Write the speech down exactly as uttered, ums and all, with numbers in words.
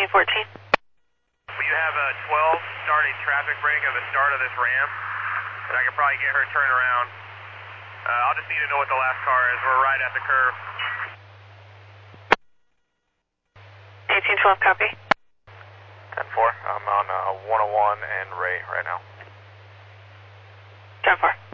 eighteen fourteen. Will you have a twelve start a traffic break at the start of this ramp? And I can probably get her turned around. Uh, I'll just need to know what the last car is. We're right at the curve. eighteen twelve, copy. ten four, I'm on uh, one oh one and Ray right now. ten four.